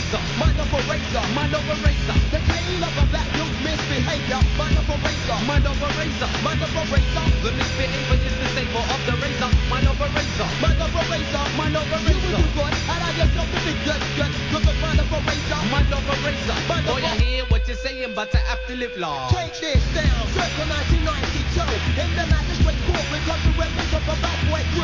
razor, mind of a razor, mind of a razor. The tale of a black youth's misbehavior, mind of a razor, mind of a razor, mind of a razor. The misbehavior is the savor of the razor, mind of a razor, mind of a razor, mind of a razor. You will do good, allow yourself to be good, good, good, mind of a razor, mind of a razor. Boy, I hear what you're saying, but I have to live long. Take this down, circa 1992, in the magistrate court, we come to remnants of a bad boy.